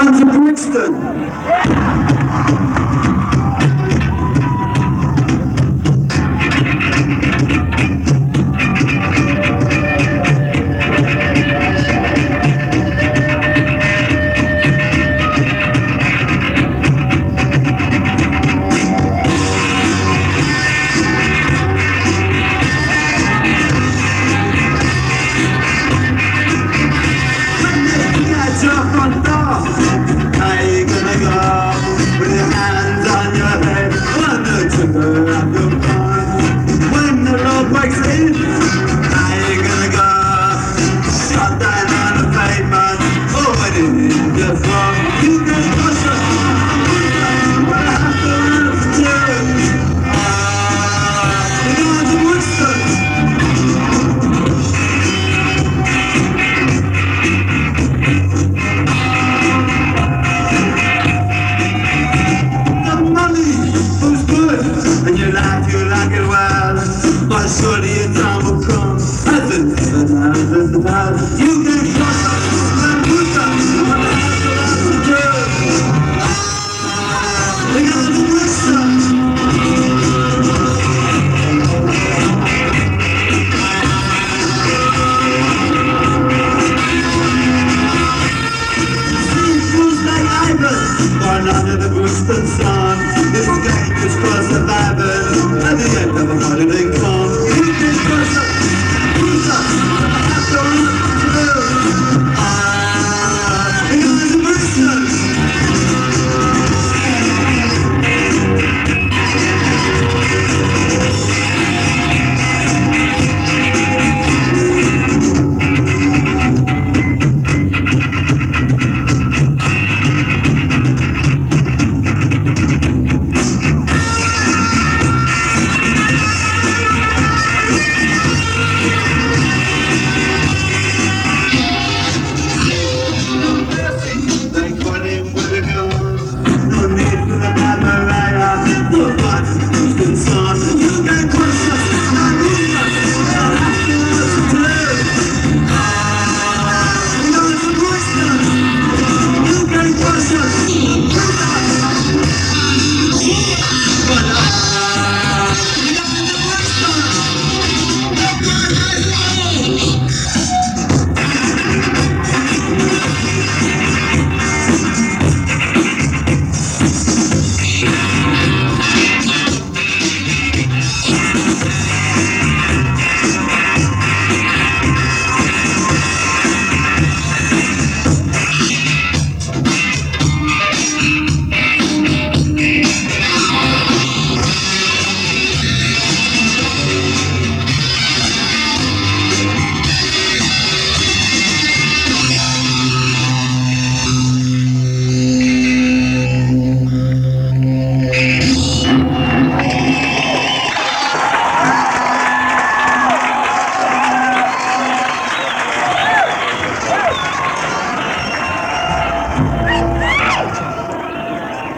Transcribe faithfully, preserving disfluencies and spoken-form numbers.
down to Brixton. Your front door. Are you gonna go with your hands on your head on the trigger of your gun? When the road breaks in, are you gonna go shot down on the pavement or waiting in your front? You can